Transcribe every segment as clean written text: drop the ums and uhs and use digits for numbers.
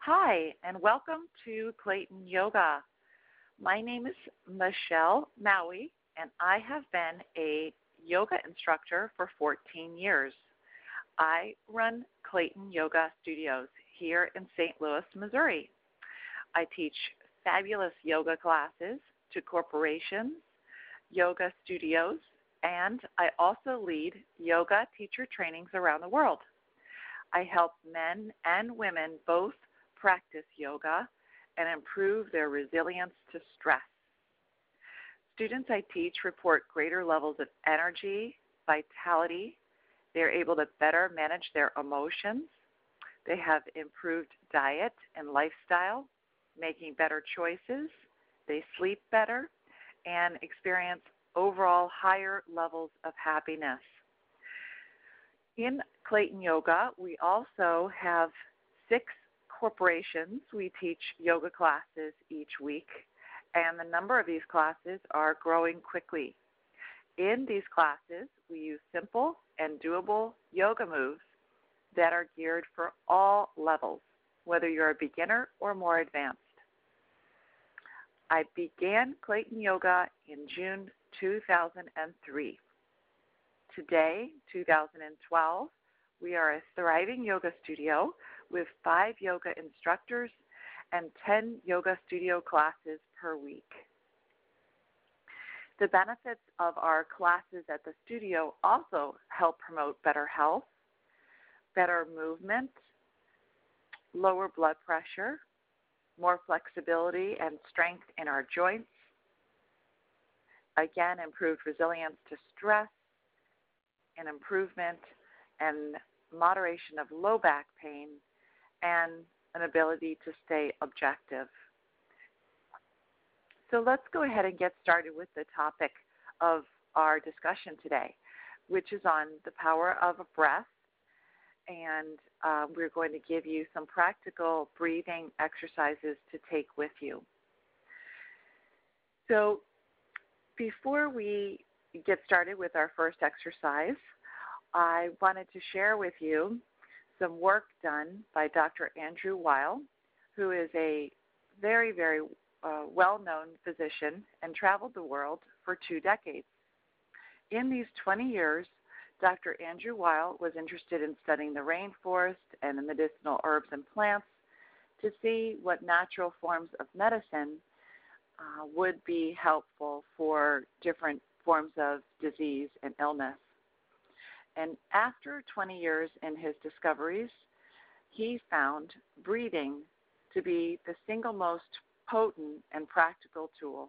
Hi, and welcome to Clayton Yoga. My name is Michelle Maui, and I have been a yoga instructor for 14 years. I run Clayton Yoga Studios here in St. Louis, Missouri. I teach fabulous yoga classes to corporations, yoga studios, and I also lead yoga teacher trainings around the world. I help men and women both practice yoga and improve their resilience to stress. Students I teach report greater levels of energy, vitality. They're able to better manage their emotions. They have improved diet and lifestyle, making better choices. They sleep better and experience overall higher levels of happiness. In Clayton Yoga, we also have 6 corporations. We teach yoga classes each week, and the number of these classes are growing quickly. In these classes, we use simple and doable yoga moves that are geared for all levels, whether you're a beginner or more advanced. I began Clayton Yoga in June 2003. Today, 2012, we are a thriving yoga studio with 5 yoga instructors and 10 yoga studio classes per week. The benefits of our classes at the studio also help promote better health, better movement, lower blood pressure, more flexibility and strength in our joints, again, improved resilience to stress, and improvement and moderation of low back pain, and an ability to stay objective. So let's go ahead and get started with the topic of our discussion today, which is on the power of a breath. And we're going to give you some practical breathing exercises to take with you. So before we get started with our first exercise, I wanted to share with you some work done by Dr. Andrew Weil, who is a very, very well-known physician and traveled the world for 2 decades. In these 20 years, Dr. Andrew Weil was interested in studying the rainforest and the medicinal herbs and plants to see what natural forms of medicine would be helpful for different forms of disease and illness. And after 20 years in his discoveries, he found breathing to be the single most potent and practical tool.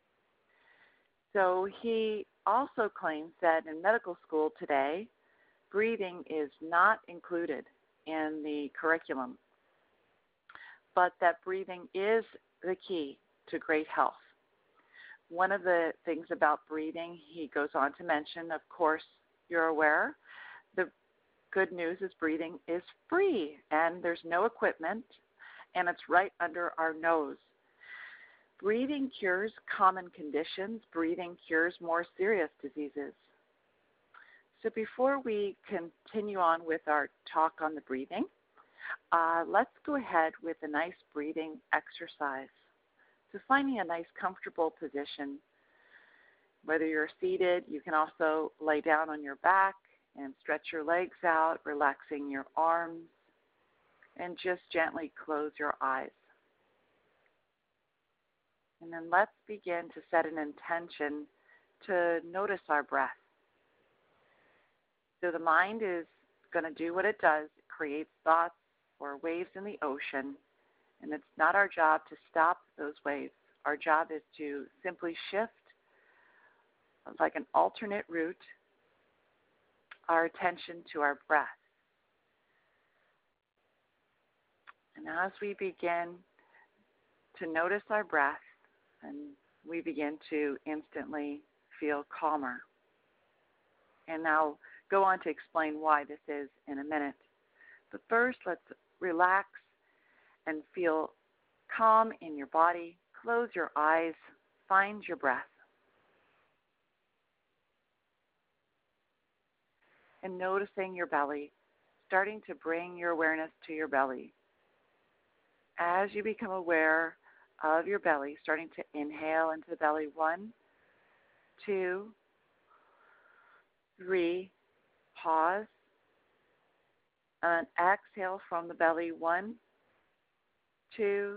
So he also claims that in medical school today, breathing is not included in the curriculum, but that breathing is the key to great health. One of the things about breathing, he goes on to mention, of course, you're aware, the good news is breathing is free, and there's no equipment, and it's right under our nose. Breathing cures common conditions. Breathing cures more serious diseases. So before we continue on with our talk on the breathing, let's go ahead with a nice breathing exercise. So finding a nice comfortable position. Whether you're seated, you can also lay down on your back and stretch your legs out, relaxing your arms, and just gently close your eyes. And then let's begin to set an intention to notice our breath. So the mind is going to do what it does. It creates thoughts or waves in the ocean, and it's not our job to stop those waves. Our job is to simply shift, like an alternate route, our attention to our breath. And as we begin to notice our breath, and we begin to instantly feel calmer. And I'll go on to explain why this is in a minute. But first, let's relax and feel calm in your body. Close your eyes. Find your breath. And noticing your belly, starting to bring your awareness to your belly. as you become aware of your belly, starting to inhale into the belly, 1, 2, 3, pause, and exhale from the belly, 1, 2,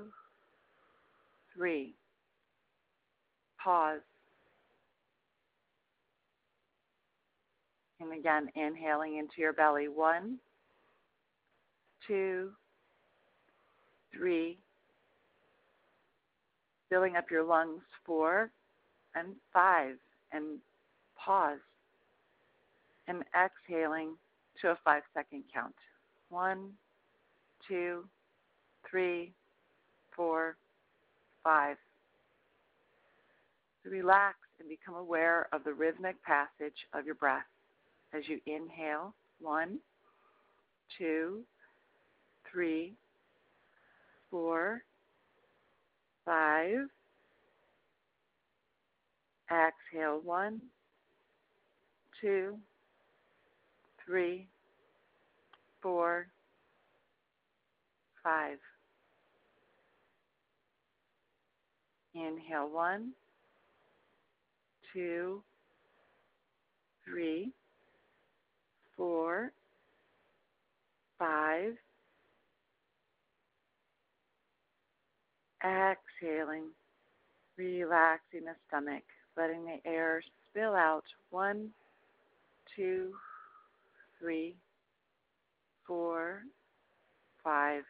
3, pause, and again, inhaling into your belly, 1, 2, 3, filling up your lungs, 4 and 5, and pause, and exhaling to a 5-second count. 1, 2, 3, 4, 5. So relax and become aware of the rhythmic passage of your breath as you inhale. 1, 2, 3, 4, 5. Exhale, 1, 2, 3, 4, 5. Inhale, 1, 2, 3, 4, 5. Exhaling, relaxing the stomach, letting the air spill out. 1, 2, 3, 4, 5.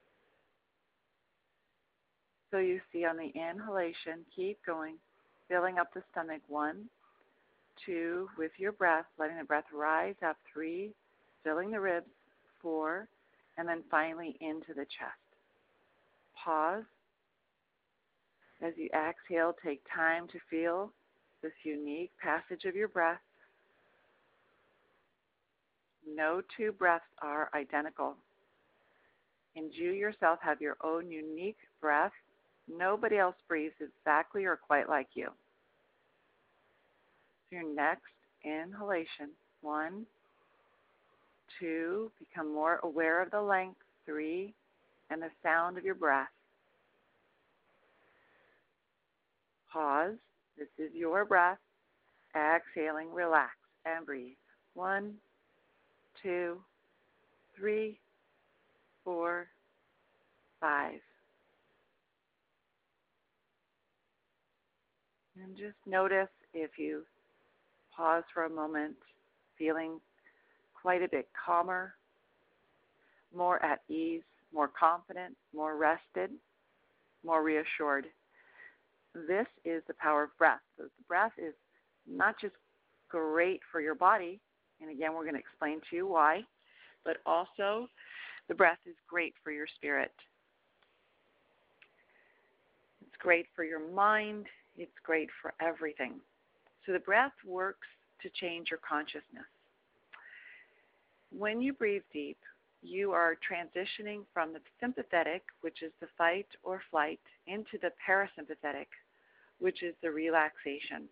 So you see on the inhalation, keep going, filling up the stomach. 1, 2, with your breath, letting the breath rise up. 3, filling the ribs. 4, and then finally into the chest. Pause. As you exhale, take time to feel this unique passage of your breath. No two breaths are identical. And you yourself have your own unique breath. Nobody else breathes exactly or quite like you. So your next inhalation, 1, 2, become more aware of the length. 3, and the sound of your breath. Pause. This is your breath. Exhaling, relax, and breathe. 1, 2, 3, 4, 5. And just notice if you pause for a moment, feeling quite a bit calmer, more at ease, more confident, more rested, more reassured. This is the power of breath. So the breath is not just great for your body, and again, we're going to explain to you why, but also the breath is great for your spirit. It's great for your mind. It's great for everything. So the breath works to change your consciousness. When you breathe deep, you are transitioning from the sympathetic, which is the fight or flight, into the parasympathetic, which is the relaxation.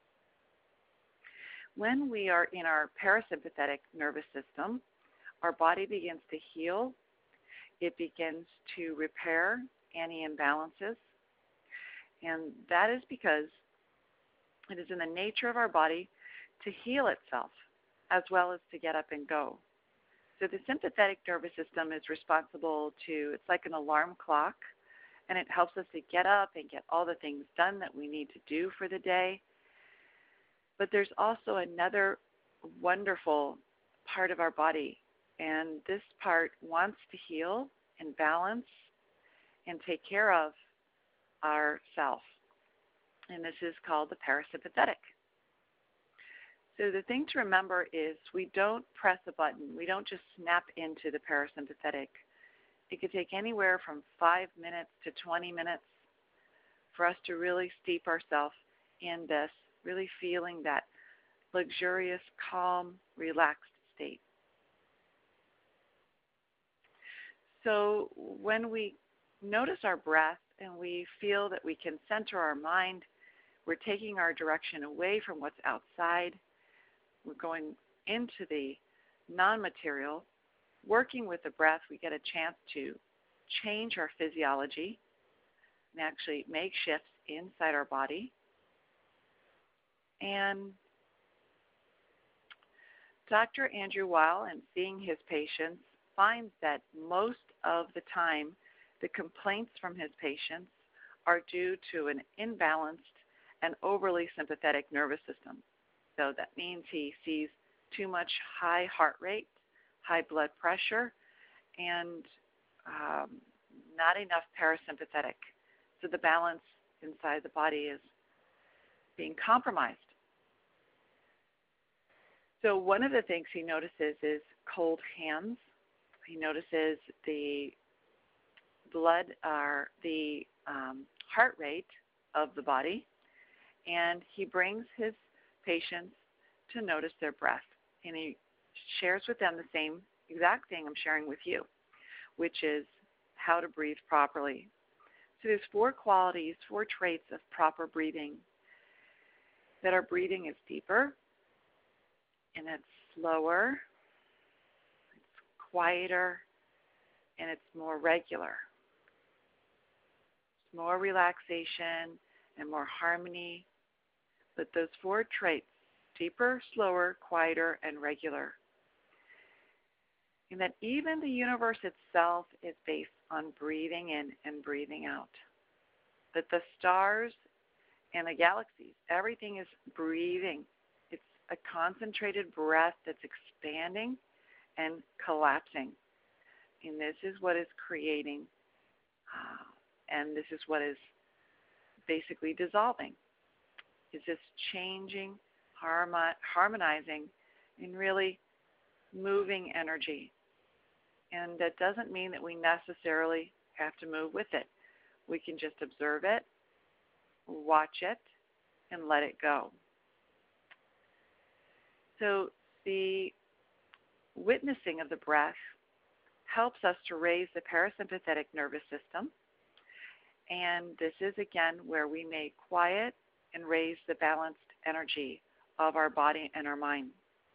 When we are in our parasympathetic nervous system, our body begins to heal. It begins to repair any imbalances. And that is because it is in the nature of our body to heal itself as well as to get up and go. So the sympathetic nervous system is responsible to, it's like an alarm clock, and it helps us to get up and get all the things done that we need to do for the day. But there's also another wonderful part of our body, and this part wants to heal and balance and take care of ourself. And this is called the parasympathetic. So the thing to remember is we don't press a button. We don't just snap into the parasympathetic. It could take anywhere from 5 minutes to 20 minutes for us to really steep ourselves in this, really feeling that luxurious, calm, relaxed state. So when we notice our breath and we feel that we can center our mind, we're taking our direction away from what's outside. We're going into the non-material. Working with the breath, we get a chance to change our physiology and actually make shifts inside our body. And Dr. Andrew Weil, in seeing his patients, finds that most of the time the complaints from his patients are due to an imbalanced and overly sympathetic nervous system. So that means he sees too much high heart rate, high blood pressure, and not enough parasympathetic. So the balance inside the body is being compromised. So one of the things he notices is cold hands. He notices the blood or the heart rate of the body, and he brings his patients to notice their breath. And he shares with them the same exact thing I'm sharing with you, which is how to breathe properly. So there's 4 qualities, 4 traits of proper breathing. That our breathing is deeper, and it's slower, it's quieter, and it's more regular. It's more relaxation and more harmony. But those 4 traits, deeper, slower, quieter, and regular. And that even the universe itself is based on breathing in and breathing out. That the stars and the galaxies, everything is breathing. It's a concentrated breath that's expanding and collapsing. And this is what is creating, and this is what is basically dissolving. Is this changing, harmonizing, and really moving energy. And that doesn't mean that we necessarily have to move with it. We can just observe it, watch it, and let it go. So the witnessing of the breath helps us to raise the parasympathetic nervous system. And this is, again, where we may quiet and raise the balanced energy of our body and our mind.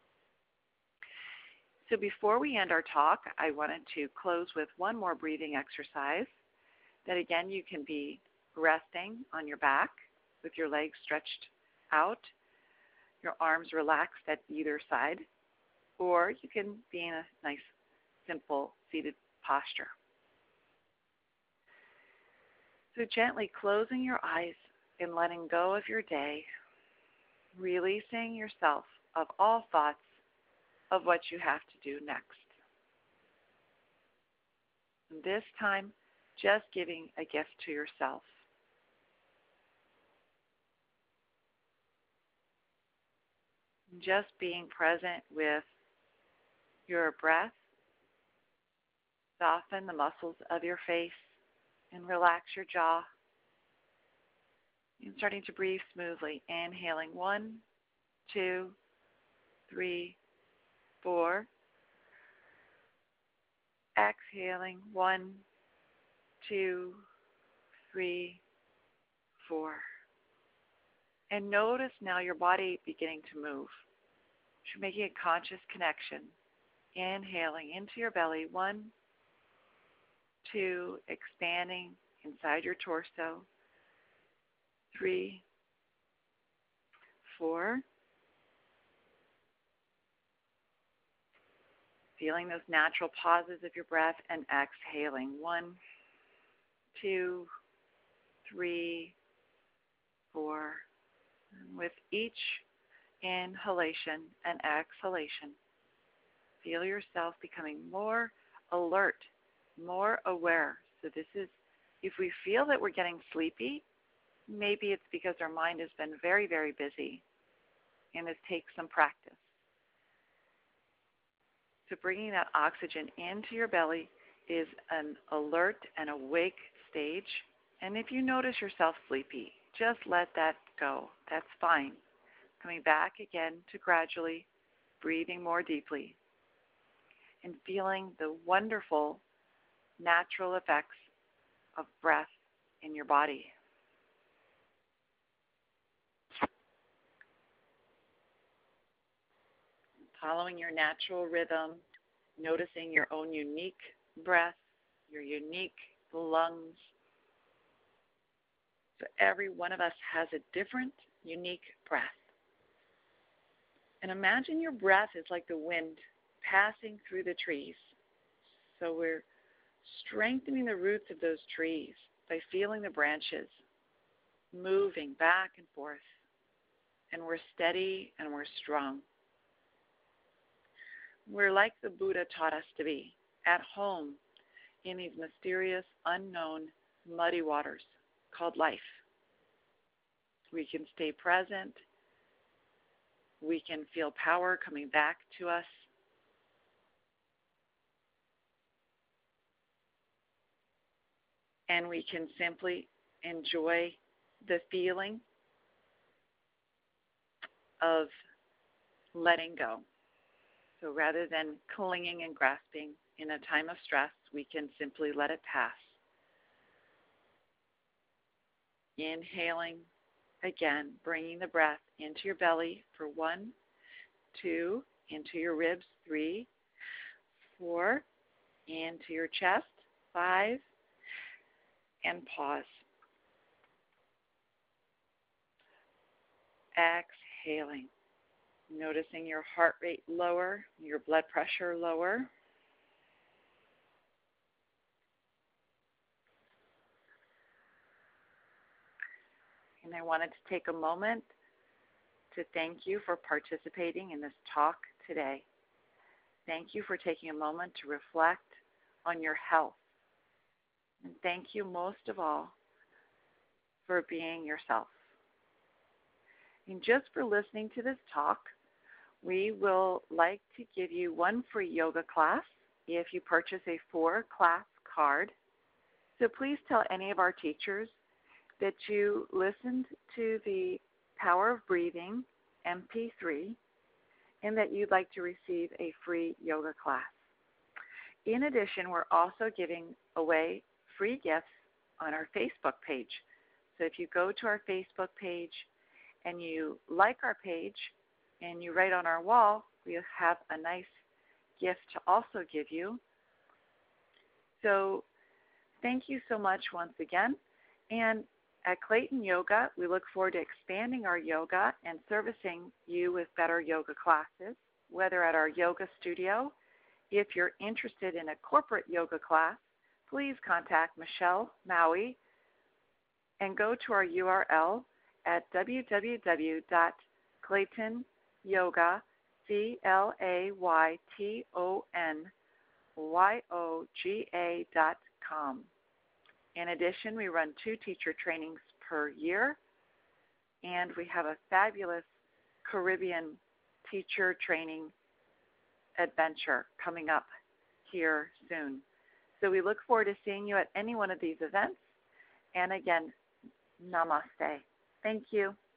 So before we end our talk, I wanted to close with one more breathing exercise that, again, you can be resting on your back with your legs stretched out, your arms relaxed at either side, or you can be in a nice, simple seated posture. So gently closing your eyes and letting go of your day, releasing yourself of all thoughts of what you have to do next. And this time, just giving a gift to yourself. Just being present with your breath. Soften the muscles of your face and relax your jaw. And starting to breathe smoothly. Inhaling 1, 2, 3, 4. Exhaling 1, 2, 3, 4. And notice now your body beginning to move. You're making a conscious connection. Inhaling into your belly, 1, 2, expanding inside your torso, 3, 4. Feeling those natural pauses of your breath and exhaling, 1, 2, 3, 4. And with each inhalation and exhalation, feel yourself becoming more alert, more aware. So this is, if we feel that we're getting sleepy, maybe it's because our mind has been very, very busy and it takes some practice. So bringing that oxygen into your belly is an alert and awake stage. And if you notice yourself sleepy, just let that go. That's fine. Coming back again to gradually breathing more deeply and feeling the wonderful natural effects of breath in your body. Following your natural rhythm, noticing your own unique breath, your unique lungs. So every one of us has a different, unique breath. And imagine your breath is like the wind passing through the trees. So we're strengthening the roots of those trees by feeling the branches moving back and forth. And we're steady and we're strong. We're like the Buddha taught us to be, at home in these mysterious, unknown, muddy waters called life. We can stay present. We can feel power coming back to us. And we can simply enjoy the feeling of letting go. So rather than clinging and grasping in a time of stress, we can simply let it pass. Inhaling again, bringing the breath into your belly for 1, 2, into your ribs, 3, 4, into your chest, 5, and pause. Exhaling, noticing your heart rate lower, your blood pressure lower. And I wanted to take a moment to thank you for participating in this talk today. Thank you for taking a moment to reflect on your health. And thank you most of all for being yourself. And just for listening to this talk, we will like to give you 1 free yoga class if you purchase a 4-class card. So please tell any of our teachers that you listened to the Power of Breathing MP3 and that you'd like to receive a free yoga class. In addition, we're also giving away free gifts on our Facebook page. So if you go to our Facebook page and you like our page and you write on our wall, we have a nice gift to also give you. So thank you so much once again. And at Clayton Yoga, we look forward to expanding our yoga and servicing you with better yoga classes, whether at our yoga studio. If you're interested in a corporate yoga class, please contact Michelle Maui and go to our URL at claytonyoga.com. In addition, we run 2 teacher trainings per year, and we have a fabulous Caribbean teacher training adventure coming up here soon. So we look forward to seeing you at any one of these events. And again, namaste. Thank you.